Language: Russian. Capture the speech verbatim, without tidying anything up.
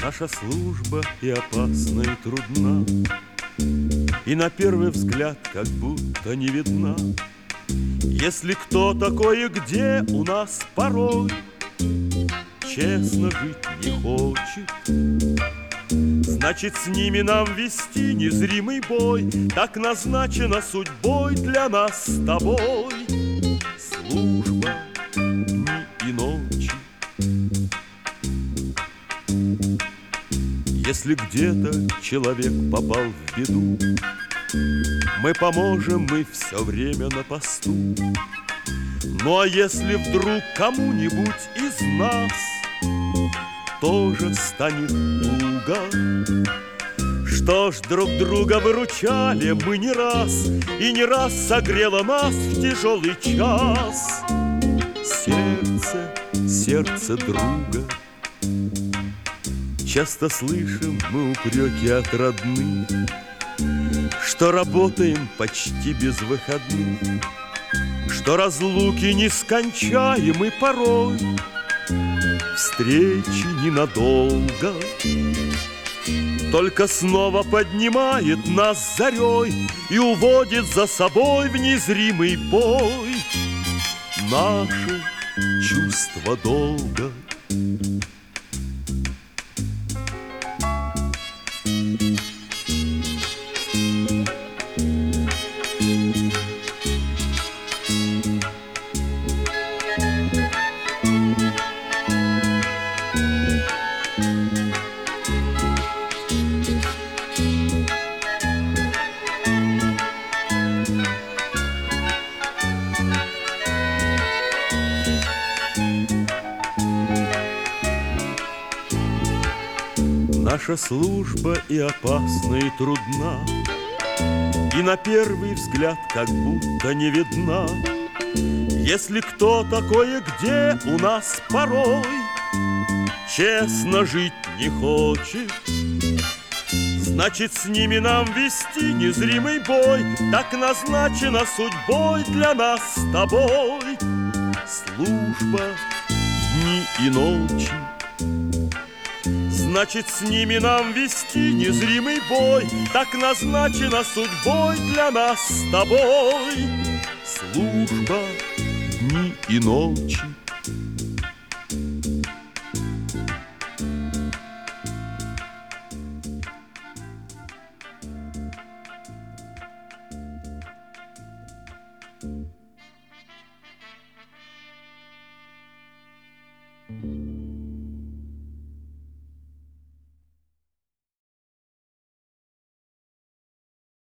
Наша служба и опасна, и трудна, и на первый взгляд как будто не видна. Если кто такой и где у нас порой честно жить не хочет, значит, с ними нам вести незримый бой. Так назначена судьбой для нас с тобой служба дни и ночи. Если где-то человек попал в беду, мы поможем, мы все время на посту. Ну а если вдруг кому-нибудь из нас тоже станет туго, что ж, друг друга выручали мы не раз, и не раз согрело нас в тяжелый час сердце, сердце друга. Часто слышим мы упреки от родных, что работаем почти без выходных, что разлуки нескончаемы порой, встречи ненадолго. Только снова поднимает нас зарей и уводит за собой в незримый бой наше чувство долга. Наша служба и опасна, и трудна, и на первый взгляд как будто не видна. Если кто такое где у нас порой честно жить не хочет, значит, с ними нам вести незримый бой. Так назначена судьбой для нас с тобой служба дни и ночи. Значит, с ними нам вести незримый бой. Так назначена судьбой для нас с тобой служба дни и ночи. Thank you.